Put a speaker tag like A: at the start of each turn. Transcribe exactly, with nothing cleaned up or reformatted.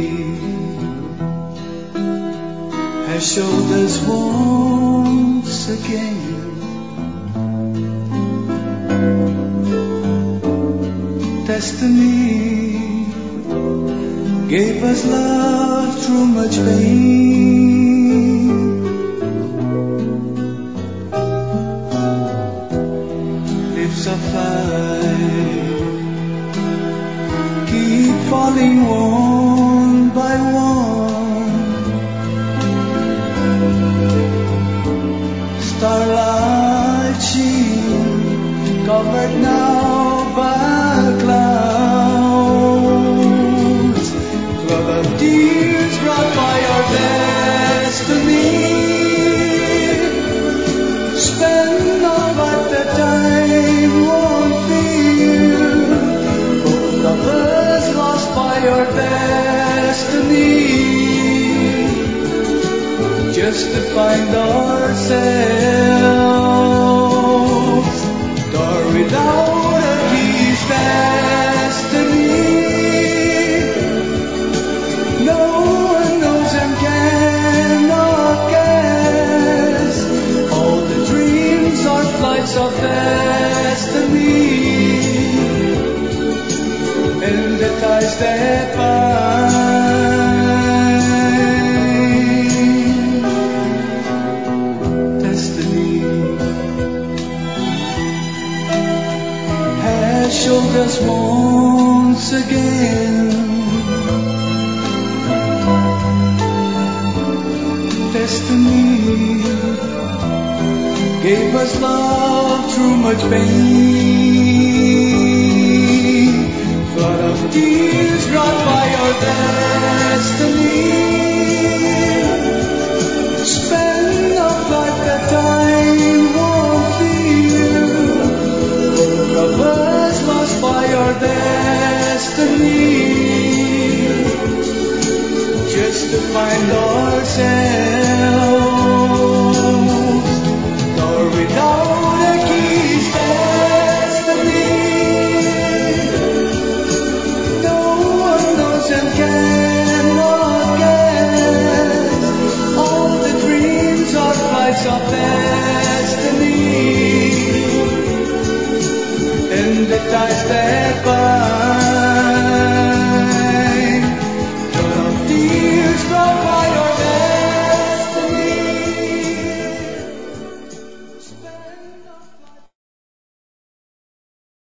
A: has showed us once again destiny gave us love through much pain. Lips of fire keep falling one by one. Starlight sheen, covered now by clouds. Flood of tears brought by our destiny. Spend our life that time won't fear. Both of us lost by our destiny, just to find ourselves, door without a key's destiny. No one knows and cannot guess. All the dreams are flights of destiny, and the ties that bind. Destiny has showed us once again destiny gave us love through much pain. Flood of tears brought by our destiny. Spend our life that time won't fear. Both of us lost by our destiny, just to find ourselves,